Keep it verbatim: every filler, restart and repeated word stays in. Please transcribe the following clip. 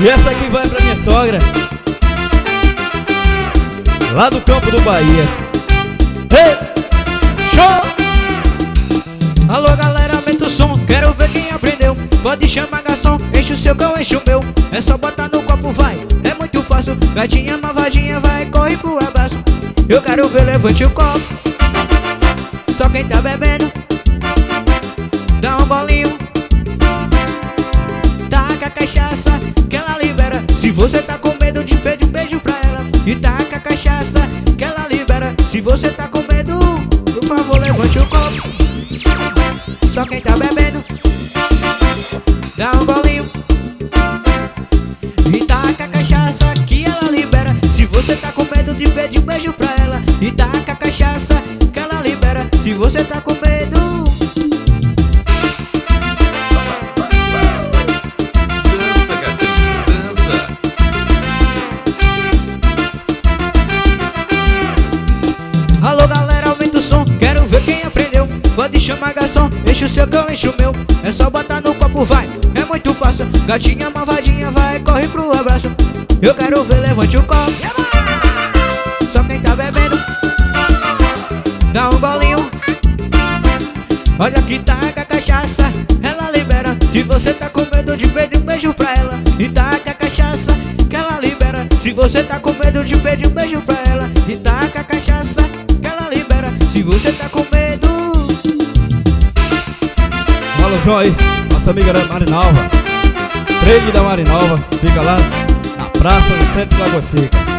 E essa aqui vai pra minha sogra, lá do campo do Bahia. Ei, show! Alô galera, aumenta o som, quero ver quem aprendeu. Pode chamar garçom, enche o seu que eu encho o meu. É só botar no copo, vai, é muito fácil. Gatinha malvadinha, vai, corre pro abraço. Eu quero ver, levante o copo. Só quem tá bebendo, dá um bolinho. Taca a cachaça que ela libera. Se você tá com medo de pedir um beijo pra ela. E taca a cachaça que ela libera. Se você tá com medo, por favor levante o copo. Só quem tá bebendo, dá um bolinho. E taca a cachaça que ela libera. Se você tá com medo de pedir um beijo pra ela. E taca a cachaça que ela libera. Se você tá com medo. Dança, gatinho, dança. Alô galera, aumenta o som, quero ver quem aprendeu. Pode chamar garçom, enche o seu que eu encho o meu. É só botar no copo, vai, é muito fácil. Gatinha malvadinha, vai, corre pro abraço. Eu quero ver, levante o copo. Só quem tá bebendo, dá um bolinho. Olha que taca a cachaça, ela libera. Se você tá com medo de pedir um beijo pra ela. E taca a cachaça que ela libera. Se você tá com medo de pedir um beijo pra ela. E taca a cachaça que ela libera. Se você tá com medo. Um alusão aí, nossa amiga da Marinalva, trade da Marinalva, fica lá na praça do centro de Lagoa Seca.